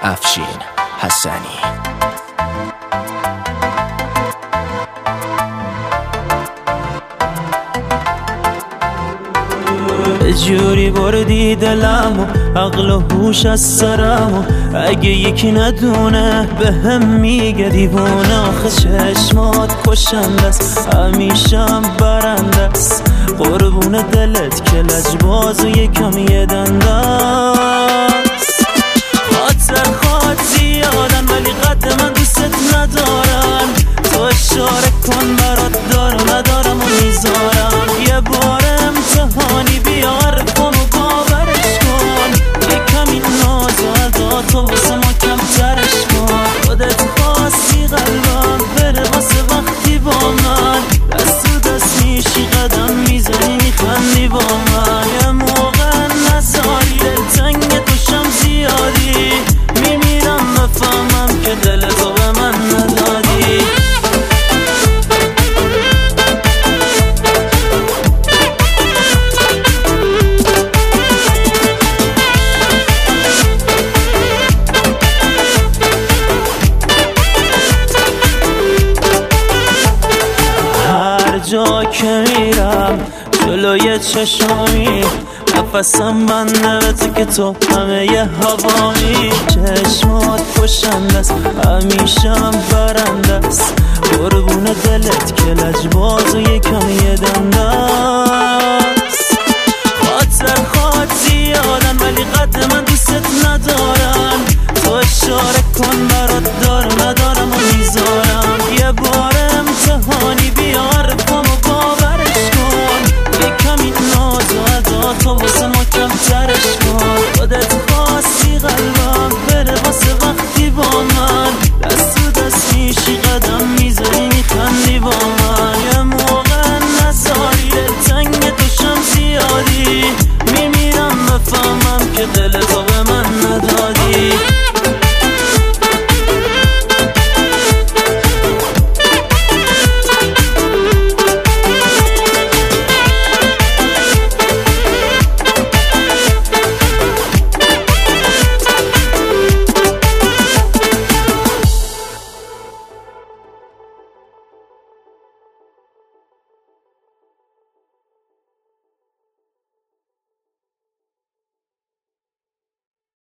افشین حسنی. جوری بردی دلمو، عقل و هوش از سرمو، اگه یکی ندونه به هم میگه دیوونه. آخه چشمات کشندست، همیشم برندست، قربون دلت که لجباز و یکم یه دندست. خاطر زیادن ولی قد من دوست ندارن، تو اشاره کن برات دارم ندارم و میذارم. یه بار امتحانی بیار کن و باورش کن، یه کمی ناز و ادا تو واسه ما کمترش کن. خودت خواستی قلبم بره واسه وقتی با من، دست تو دست میشی قدم میزنی میخندی با من. یه موقع نزاری دلتنگ توشم زیادی، میمیرم بفهمم که دل تو به من ندادی. جا که میرم جلوی چشمی، نفسم بنده به تو که تو همه ی هوایی. چشمات کشندست، همیشم برندست، قربون دلت که لجباز و یکم یه دندست. خاطر زیادن ولی قد من دوست ندارن، تو اشاره کن